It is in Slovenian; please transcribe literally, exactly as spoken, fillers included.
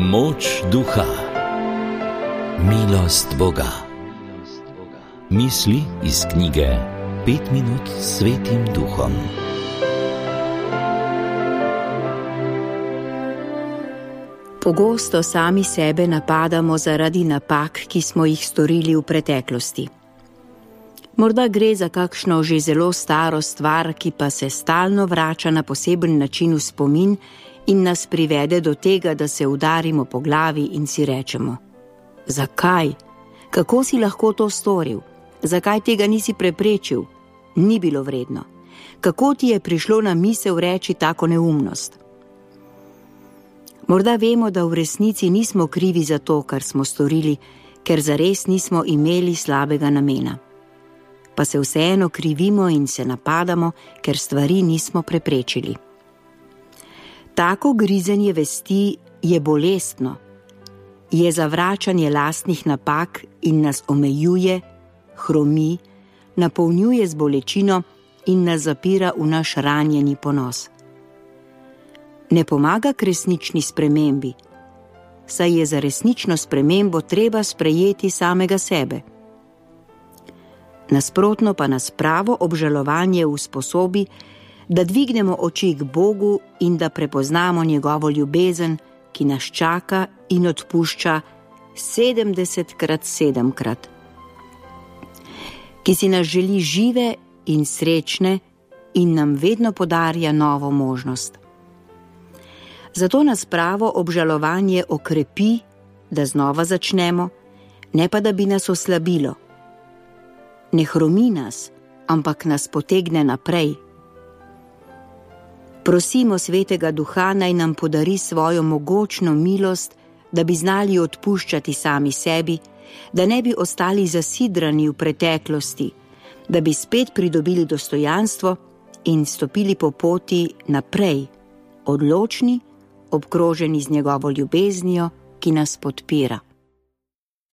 Moč duha, milost Boga. Misli iz knjige Pet minut s Svetim Duhom. Pogosto sami sebe napadamo zaradi napak, ki smo jih storili v preteklosti. Morda gre za kakšno že zelo staro stvar, ki pa se stalno vrača na poseben način v spomin in nas privede do tega, da se udarimo po glavi in si rečemo: zakaj? Kako si lahko to storil? Zakaj tega nisi preprečil? Ni bilo vredno. Kako ti je prišlo na misel reči tako neumnost? Morda vemo, da v resnici nismo krivi za to, kar smo storili, ker zares nismo imeli slabega namena. Pa se vseeno krivimo in se napadamo, ker stvari nismo preprečili. Tako grizenje vesti je bolestno, je zavračanje lastnih napak in nas omejuje, hromi, napolnjuje z bolečino in nas zapira v naš ranjeni ponos. Ne pomaga k resnični spremembi, saj je za resnično spremembo treba sprejeti samega sebe. Nasprotno pa nas pravo obžalovanje usposobi, da dvignemo oči k Bogu in da prepoznamo njegovo ljubezen, ki nas čaka in odpušča sedemdesetkrat sedemkrat. Ki si nas želi žive in srečne in nam vedno podarja novo možnost. Zato nas pravo obžalovanje okrepi, da znova začnemo, ne pa da bi nas oslabilo. Ne hromi nas, ampak nas potegne naprej. Prosimo Svetega Duha, naj nam podari svojo mogočno milost, da bi znali odpuščati sami sebi, da ne bi ostali zasidrani v preteklosti, da bi spet pridobili dostojanstvo in stopili po poti naprej, odločni, obkroženi z njegovo ljubeznijo, ki nas podpira.